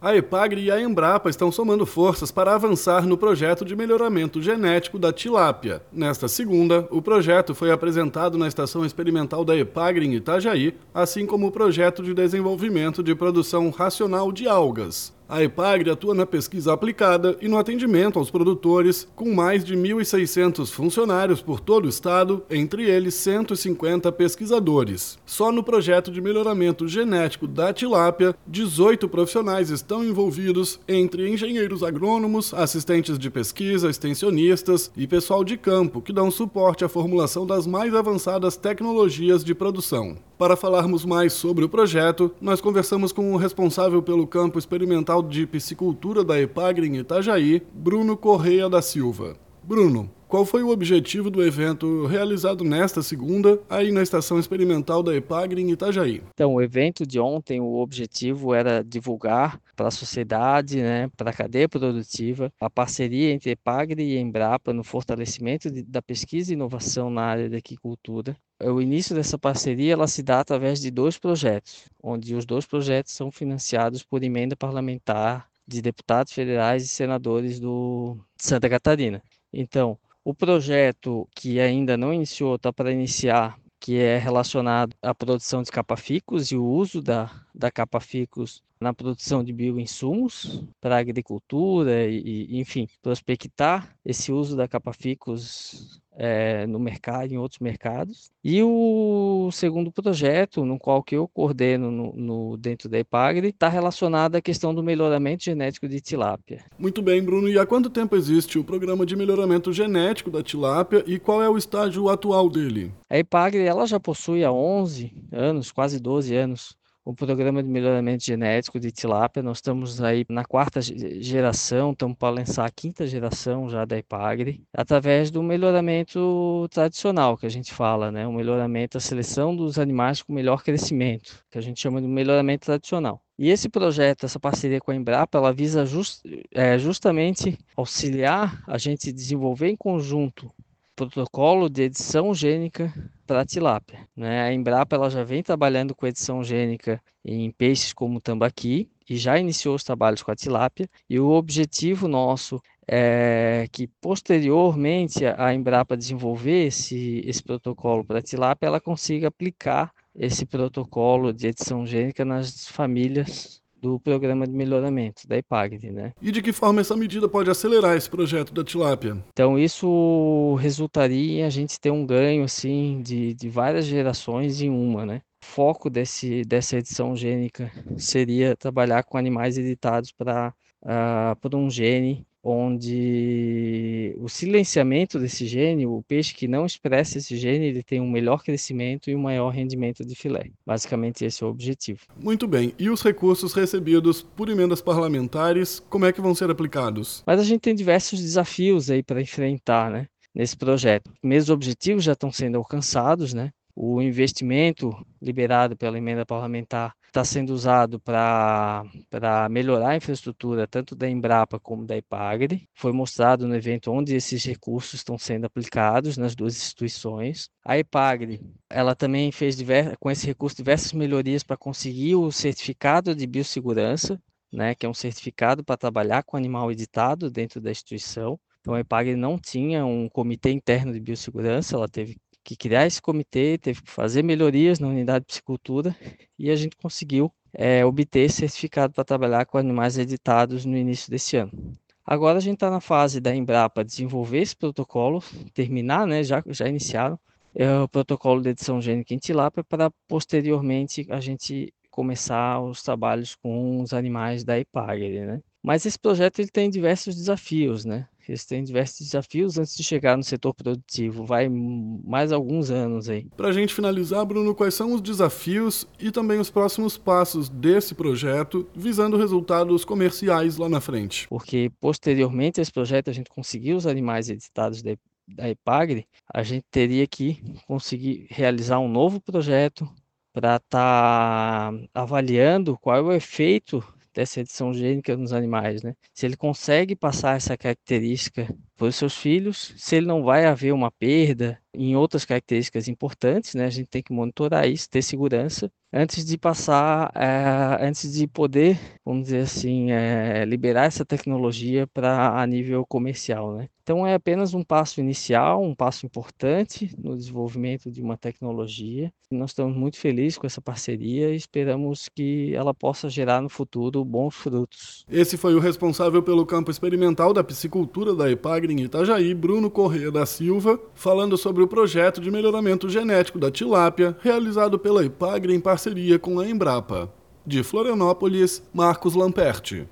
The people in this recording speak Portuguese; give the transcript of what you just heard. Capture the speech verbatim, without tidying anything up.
A Epagri e a Embrapa estão somando forças para avançar no projeto de melhoramento genético da tilápia. Nesta segunda, o projeto foi apresentado na estação experimental da Epagri em Itajaí, assim como o projeto de desenvolvimento de produção racional de algas. A Epagri atua na pesquisa aplicada e no atendimento aos produtores, com mais de mil e seiscentos funcionários por todo o estado, entre eles cento e cinquenta pesquisadores. Só no projeto de melhoramento genético da tilápia, dezoito profissionais estão envolvidos, entre engenheiros agrônomos, assistentes de pesquisa, extensionistas e pessoal de campo, que dão suporte à formulação das mais avançadas tecnologias de produção. Para falarmos mais sobre o projeto, nós conversamos com o responsável pelo campo experimental de piscicultura da Epagri em Itajaí, Bruno Correia da Silva. Bruno, qual foi o objetivo do evento realizado nesta segunda, aí na estação experimental da Epagri em Itajaí? Então, o evento de ontem, o objetivo era divulgar para a sociedade, né, para a cadeia produtiva, a parceria entre Epagri e Embrapa no fortalecimento de, da pesquisa e inovação na área da aquicultura. O início dessa parceria ela se dá através de dois projetos, onde os dois projetos são financiados por emenda parlamentar de deputados federais e senadores do de Santa Catarina. Então, o projeto que ainda não iniciou, está para iniciar, que é relacionado à produção de capa-ficus e o uso da, da capa-ficus na produção de bioinsumos para a agricultura e, e, enfim, prospectar esse uso da capa-ficus é, no mercado, em outros mercados. E o segundo projeto, no qual que eu coordeno no, no, dentro da Epagri, está relacionado à questão do melhoramento genético de tilápia. Muito bem, Bruno. E há quanto tempo existe o programa de melhoramento genético da tilápia e qual é o estágio atual dele? A Epagri ela já possui há onze anos, quase doze anos, o programa de melhoramento genético de tilápia. Nós estamos aí na quarta geração, estamos para lançar a quinta geração já da Epagri, através do melhoramento tradicional que a gente fala, né? O melhoramento, a seleção dos animais com melhor crescimento, que a gente chama de melhoramento tradicional. E esse projeto, essa parceria com a Embrapa, ela visa just, é, justamente auxiliar a gente desenvolver em conjunto protocolo de edição gênica para a tilápia, né? A Embrapa ela já vem trabalhando com edição gênica em peixes como tambaqui e já iniciou os trabalhos com a tilápia, e o objetivo nosso é que posteriormente a Embrapa desenvolver esse, esse protocolo para a tilápia, ela consiga aplicar esse protocolo de edição gênica nas famílias do programa de melhoramento da Epagri, né? E de que forma essa medida pode acelerar esse projeto da tilápia? Então, isso resultaria em a gente ter um ganho assim de, de várias gerações em uma, né? O foco desse, dessa edição gênica seria trabalhar com animais editados para uh, por um gene onde o silenciamento desse gene, o peixe que não expressa esse gene, ele tem um melhor crescimento e um maior rendimento de filé. Basicamente esse é o objetivo. Muito bem. E os recursos recebidos por emendas parlamentares, como é que vão ser aplicados? Mas a gente tem diversos desafios aí para enfrentar, né, nesse projeto. Os mesmos objetivos já estão sendo alcançados, né? O investimento liberado pela emenda parlamentar está sendo usado para para melhorar a infraestrutura tanto da Embrapa como da Epagri. Foi mostrado no evento onde esses recursos estão sendo aplicados nas duas instituições. A Epagri, ela também fez diver, com esse recurso diversas melhorias para conseguir o certificado de biossegurança, né, que é um certificado para trabalhar com animal editado dentro da instituição. Então, a Epagri não tinha um comitê interno de biossegurança, ela teve que criar esse comitê, teve que fazer melhorias na unidade de piscicultura e a gente conseguiu é, obter esse certificado para trabalhar com animais editados no início desse ano. Agora a gente está na fase da Embrapa desenvolver esse protocolo, terminar, né, já, já iniciaram, é, o protocolo de edição gênica em tilápia para posteriormente a gente começar os trabalhos com os animais da Epagri, né? Mas esse projeto ele tem diversos desafios, né? Eles têm diversos desafios antes de chegar no setor produtivo. Vai mais alguns anos aí. Para a gente finalizar, Bruno, quais são os desafios e também os próximos passos desse projeto, visando resultados comerciais lá na frente? Porque posteriormente a esse projeto a gente conseguir os animais editados da da Epagri, a gente teria que conseguir realizar um novo projeto para estar tá avaliando qual é o efeito dessa edição gênica nos animais, né? Se ele consegue passar essa característica para os seus filhos, se ele não vai haver uma perda em outras características importantes, né? A gente tem que monitorar isso, ter segurança antes de passar, é, antes de poder vamos dizer assim, é, liberar essa tecnologia para a nível comercial, né? Então é apenas um passo inicial, um passo importante no desenvolvimento de uma tecnologia. Nós estamos muito felizes com essa parceria e esperamos que ela possa gerar no futuro bons frutos. Esse foi o responsável pelo campo experimental da piscicultura da Epagri em Itajaí, Bruno Corrêa da Silva, falando sobre o projeto de melhoramento genético da tilápia realizado pela Epagri em parceria com a Embrapa. De Florianópolis, Marcos Lamperti.